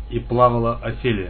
и плавала Офелия.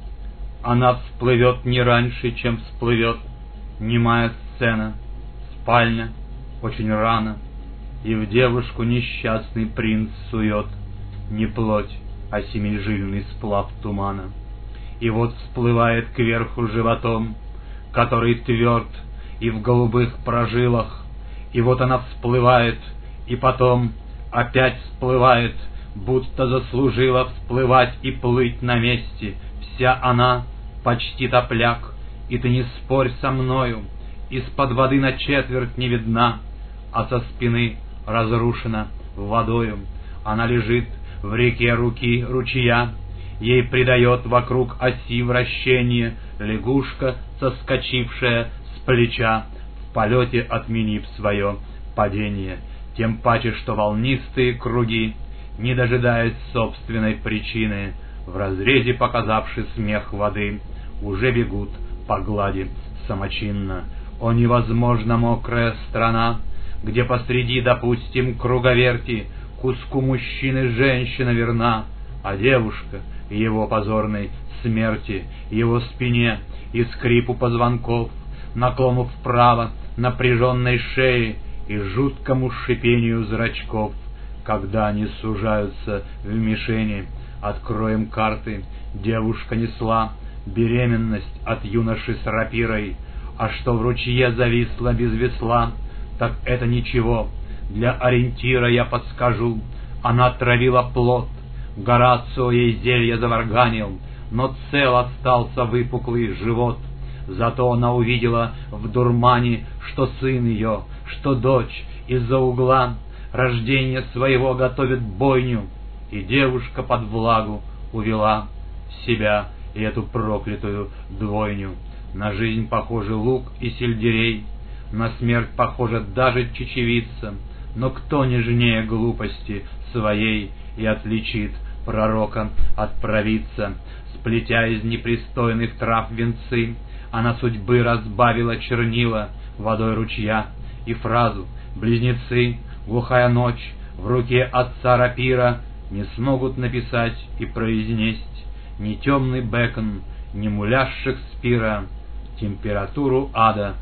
Она всплывет не раньше, чем всплывет немая сцена, спальня, очень рано, и в девушку несчастный принц сует не плоть, а семижильный сплав тумана. И вот всплывает кверху животом, который тверд и в голубых прожилах, и вот она всплывает, и потом опять всплывает, будто заслужила всплывать и плыть на месте. Вся она почти топляк, и ты не спорь со мною, из-под воды на четверть не видна, а со спины разрушена водою. Она лежит в реке руки ручья, ей придает вокруг оси вращение лягушка, соскочившая с плеча, в полете отменив свое падение. Тем паче, что волнистые круги, не дожидаясь собственной причины, в разрезе показавший смех воды, уже бегут по глади самочинно. О, невозможно мокрая страна, где посреди, допустим, круговерти куску мужчины женщина верна, а девушка его позорной смерти, его спине и скрипу позвонков, наклону вправо напряженной шеи и жуткому шипению зрачков, когда они сужаются в мишени. Откроем карты. Девушка несла беременность от юноши с рапирой, а что в ручье зависла без весла, так это ничего. Для ориентира я подскажу. Она травила плод, Горацио ей зелье заварганил, но цел остался выпуклый живот. Зато она увидела в дурмане, что сын ее, что дочь из-за угла рождения своего готовит бойню, и девушка под влагу увела себя и эту проклятую двойню. На жизнь похожи лук и сельдерей, на смерть похожа даже чечевица, но кто нежнее глупости своей и отличит пророка от провидца? Сплетя из непристойных трав венцы, она судьбы разбавила чернила водой ручья и фразу «близнецы, глухая ночь, в руке отца рапира» не смогут написать и произнесть ни темный Бэкон, ни муляж Шекспира. Температуру ада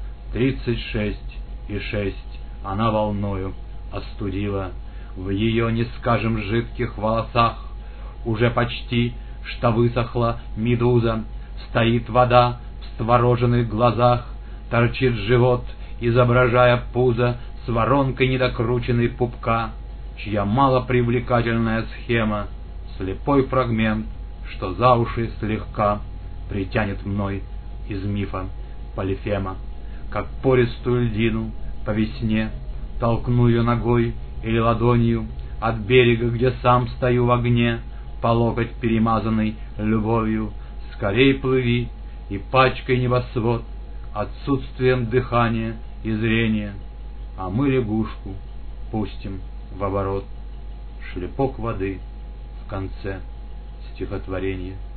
36,6 она волною остудила. В ее, не скажем, жидких волосах уже почти что высохла медуза. Стоит вода в створоженных глазах, торчит живот, изображая пузо с воронкой недокрученной пупка, чья малопривлекательная схема — слепой фрагмент, что за уши слегка притянет мной из мифа Полифема. Как пористую льдину по весне толкну ее ногой или ладонью от берега, где сам стою в огне, по локоть перемазанный любовью. Скорей плыви и пачкай небосвод отсутствием дыхания и зрения, а мы лягушку пустим в оборот. Шлепок воды в конце стихотворения.